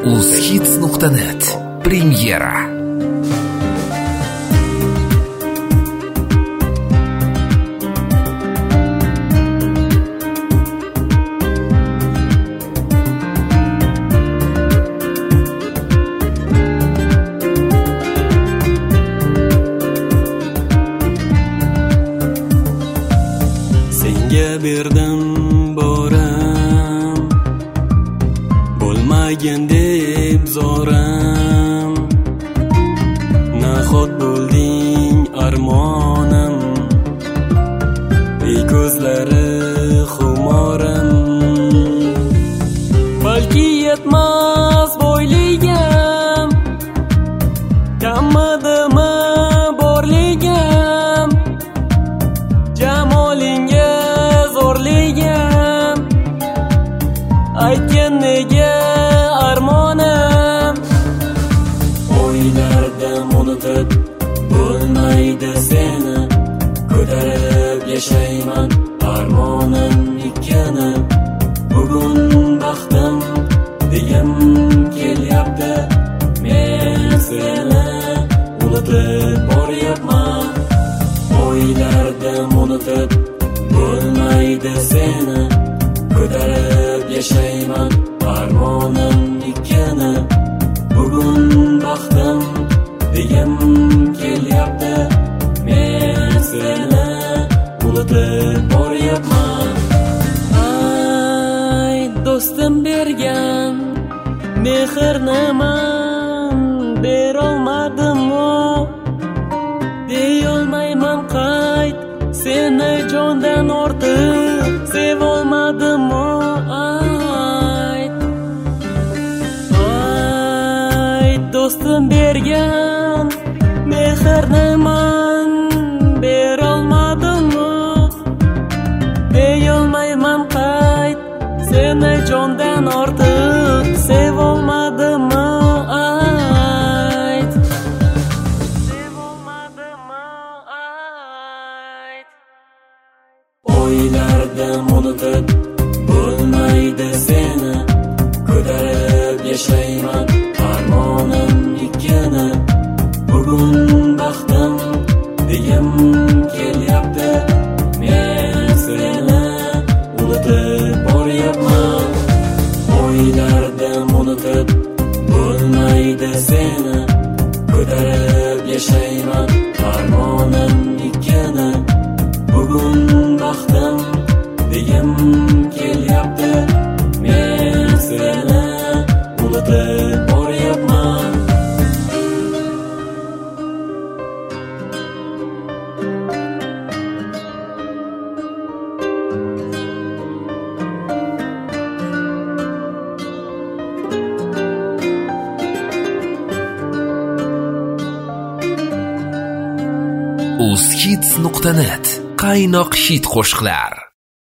uzhits.net premyera. Senga berdim boram, bo'lmagin deb zoram. Nahot bo'lding armonim, ey ko'zlari xumorim. Balki yetmas boyligim, kammadimi borligim, jamolingga zo'rligim, aytgin nega armonim. O'ylardim unutib bo'lmaydi seni, ko'tarib yashayman armonim ikkani. Bugun baxtim degim kelyapti, men seni unutib boryapman. O'ylardim unutib bo'lmaydi seni, ko'tarib yashayman armonim ikkani. Bugun baxtim degim kelyapti, men seni unutib boryapman. Ay do'stim bergan mehrni man berolmadim-u, deyolmayman qayt, seni jondan ortiq sevolmadim-u. Ay do'stim bergan mehrni man berolmadim-u, deyolmayman qayt, seni jondan ortiq sevolmadim-u. O'ylardim unutib bo'lmaydi seni, ko'tarib yashayman armonim ikkani. Bugun baxtim degim kelyapti, men seni unutib boryapman. O'ylardim unutib bo'lmaydi seni, ko'tarib yashayman armonim ikkani. Bugun baxtim degim kelyapti, men seni unutib boryapman. uzhits.net qaynoq hit qo'shiqlar.